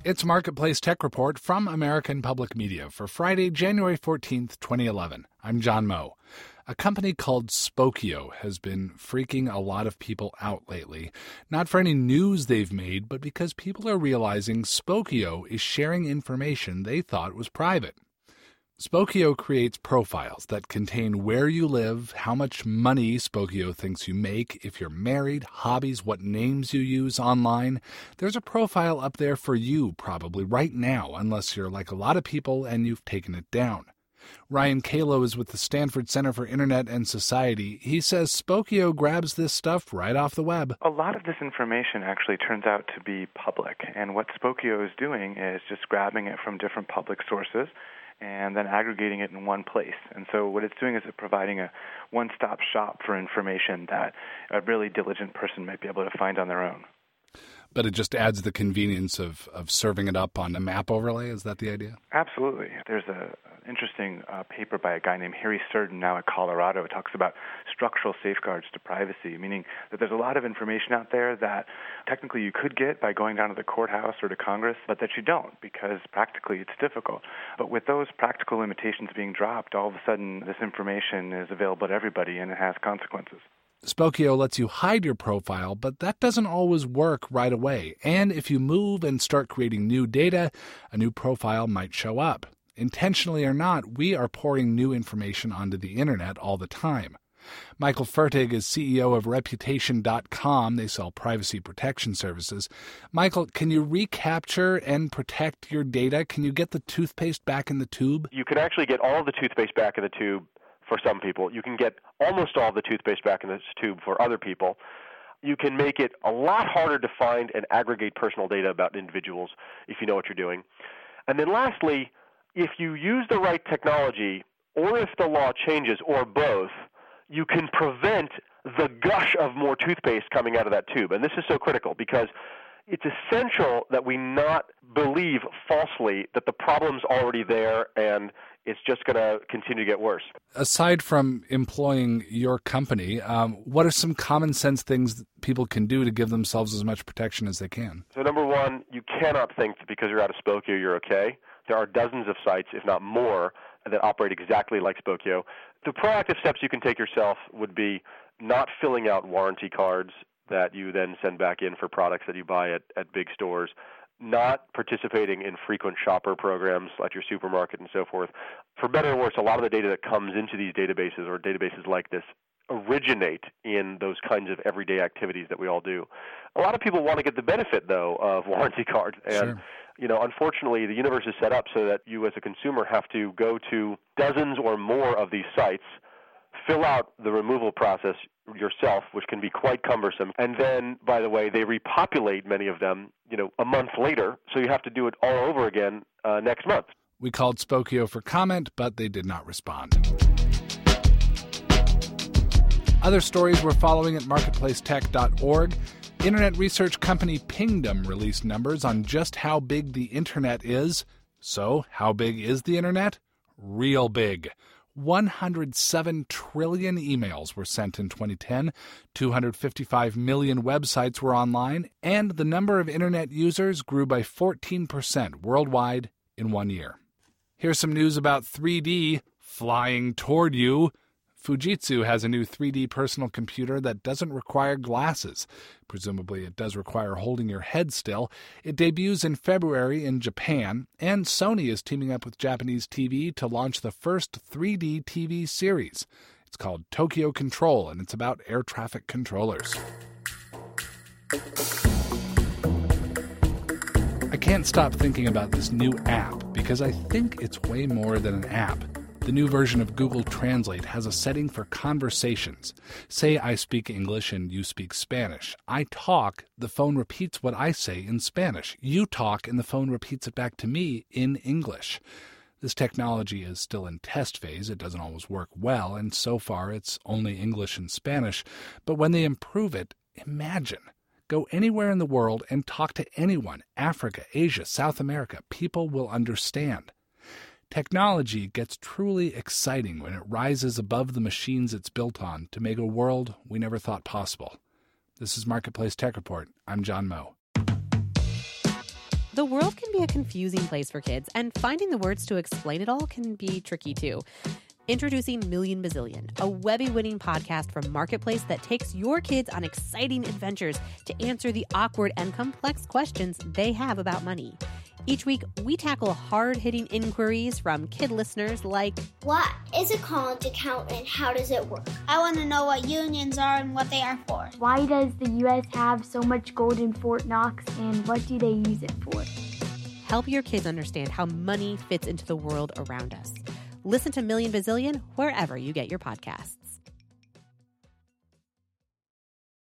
It's Marketplace Tech Report from American Public Media for Friday, January 14th, 2011. I'm John Moe. A company called Spokeo has been freaking a lot of people out lately, not for any news they've made, but because people are realizing Spokeo is sharing information they thought was private. Spokeo creates profiles that contain where you live, how much money Spokeo thinks you make, if you're married, hobbies, what names you use online. There's a profile up there for you probably right now, unless you're like a lot of people and you've taken it down. Ryan Kalo is with the Stanford Center for Internet and Society. He says Spokeo grabs this stuff right off the web. A lot of this information actually turns out to be public, and what Spokeo is doing is just grabbing it from different public sources and then aggregating it in one place. And so what it's doing is it's providing a one-stop shop for information that a really diligent person might be able to find on their own. But it just adds the convenience of serving it up on a map overlay? Is that the idea? Absolutely. There's an interesting paper by a guy named Harry Sturden now at Colorado. It talks about structural safeguards to privacy, meaning that there's a lot of information out there that technically you could get by going down to the courthouse or to Congress, but that you don't because practically it's difficult. But with those practical limitations being dropped, all of a sudden this information is available to everybody and it has consequences. Spokeo lets you hide your profile, but that doesn't always work right away. And if you move and start creating new data, a new profile might show up. Intentionally or not, we are pouring new information onto the internet all the time. Michael Fertig is CEO of Reputation.com. They sell privacy protection services. Michael, can you recapture and protect your data? Can you get the toothpaste back in the tube? You can actually get all of the toothpaste back in the tube for some people. You can get almost all the toothpaste back in this tube for other people. You can make it a lot harder to find and aggregate personal data about individuals if you know what you're doing. And then lastly, if you use the right technology, or if the law changes, or both, you can prevent the gush of more toothpaste coming out of that tube. And this is so critical because it's essential that we not believe falsely that the problem's already there and it's just going to continue to get worse. Aside from employing your company, what are some common sense things people can do to give themselves as much protection as they can? So number one, you cannot think that because you're out of Spokeo, you're okay. There are dozens of sites, if not more, that operate exactly like Spokeo. The proactive steps you can take yourself would be not filling out warranty cards that you then send back in for products that you buy at big stores, not participating in frequent shopper programs like your supermarket and so forth. For better or worse, a lot of the data that comes into these databases or databases like this originate in those kinds of everyday activities that we all do. A lot of people want to get the benefit, though, of warranty cards. And, unfortunately, the universe is set up so that you as a consumer have to go to dozens or more of these sites, fill out the removal process yourself, which can be quite cumbersome. And then, by the way, they repopulate many of them, a month later, so you have to do it all over again next month. We called Spokeo for comment, but they did not respond. Other stories we're following at marketplacetech.org. Internet research company Pingdom released numbers on just how big the internet is. So, how big is the internet? Real big. 107 trillion emails were sent in 2010, 255 million websites were online, and the number of internet users grew by 14% worldwide in 1 year. Here's some news about 3D flying toward you. Fujitsu has a new 3D personal computer that doesn't require glasses. Presumably it does require holding your head still. It debuts in February in Japan, and Sony is teaming up with Japanese TV to launch the first 3D TV series. It's called Tokyo Control, and it's about air traffic controllers. I can't stop thinking about this new app because I think it's way more than an app. The new version of Google Translate has a setting for conversations. Say I speak English and you speak Spanish. I talk, the phone repeats what I say in Spanish. You talk, and the phone repeats it back to me in English. This technology is still in test phase. It doesn't always work well, and so far it's only English and Spanish. But when they improve it, imagine. Go anywhere in the world and talk to anyone. Africa, Asia, South America. People will understand. Technology gets truly exciting when it rises above the machines it's built on to make a world we never thought possible. This is Marketplace Tech Report. I'm John Moe. The world can be a confusing place for kids, and finding the words to explain it all can be tricky too. Introducing Million Bazillion, a Webby-winning podcast from Marketplace that takes your kids on exciting adventures to answer the awkward and complex questions they have about money. Each week, we tackle hard-hitting inquiries from kid listeners like, what is a college account and how does it work? I want to know what unions are and what they are for. Why does the U.S. have so much gold in Fort Knox, and what do they use it for? Help your kids understand how money fits into the world around us. Listen to Million Bazillion wherever you get your podcasts.